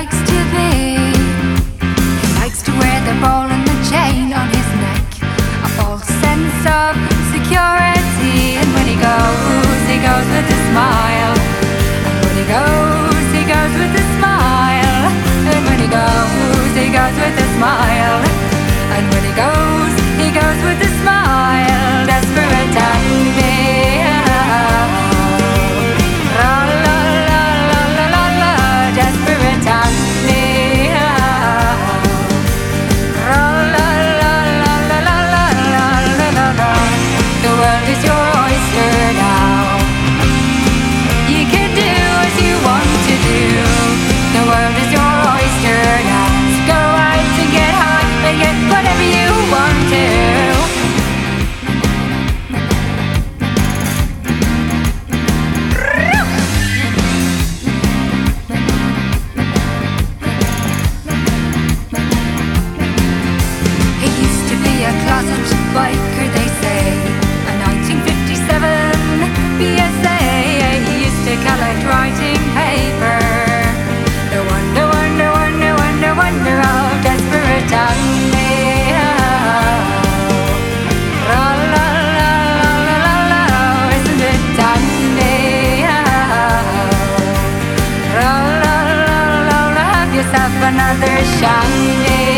likes to be. He likes to wear the ball and the chain on his neck, a false sense of security. And when he goes with a smile. And when he goes with a smile. And when he goes with a smile. And when he goes with a smile. Desperate and me. Biker, they say, a 1957 BSA. He used to collect writing paper. The wonder of desperate Andy. Isn't it dandy? Have yourself another shandy.